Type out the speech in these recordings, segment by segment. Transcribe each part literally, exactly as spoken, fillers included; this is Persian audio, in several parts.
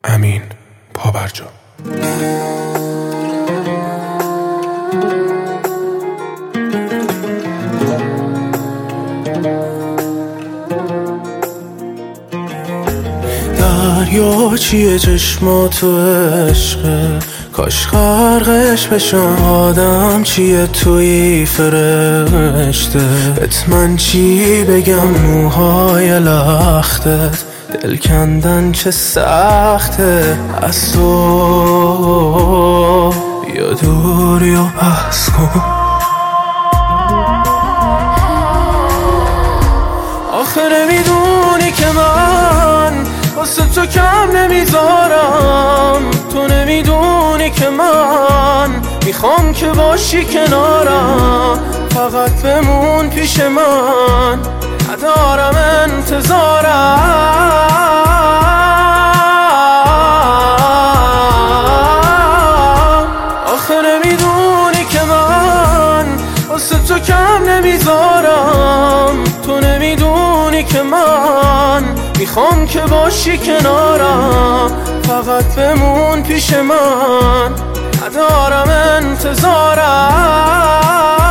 امین پابرجا. دریا چیه چشماتو عشقه، کاش غرقش بشم. آدم چیه توی فرشته، بهت من چی بگم؟ موهای لختت دل کندن چه سخته. از تو بیا دور یا بحث کن. آخه نمیدونی که من واسه تو کم نمیذارم. تو نمیدونی که من میخوام که باشی کنارم. فقط بمون پیش من، ندارم انتظارم. آخه نمیدونی که من واسه تو کم نمیذارم. تو نمیدونی که من میخوام که باشی کنارم. فقط بمون پیش من، ندارم انتظارم.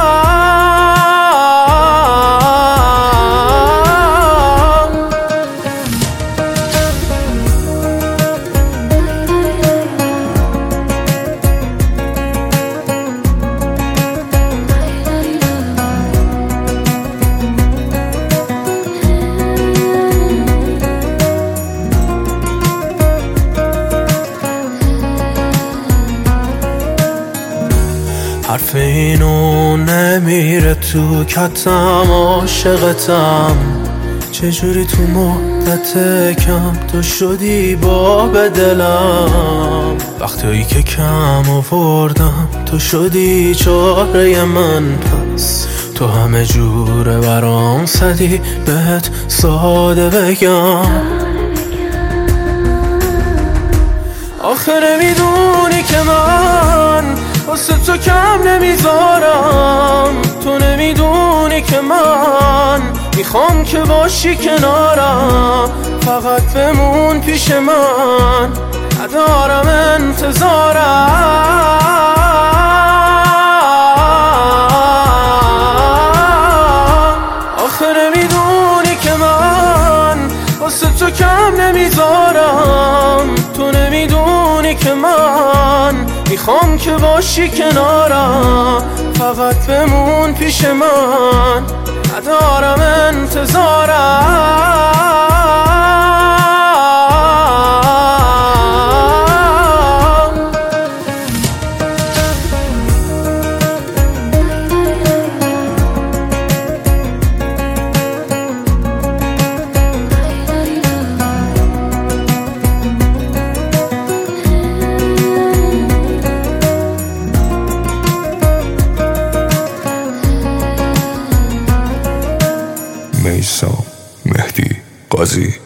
حرف اینو نمیره تو کتم، عاشقتم. چجوری تو مدت کم تو شدی باب دلم؟ وقتایی که کم آوردم تو شدی چاره من. پس تو همه جوره برام صدی، بهت ساده بگم. آخه نمیدونی که من واسه تو کم نمیذارم. تو نمیدونی که من میخوام که باشی کنارم. فقط بمون پیش من، ندارم انتظارم. آخه نمیدونی که من واسه تو کم نمیذارم. تو نمیدونی که من میخوام که باشی کنارم. فقط بمون پیش من، ندارم انتظارم. میثم مهدی قاضی.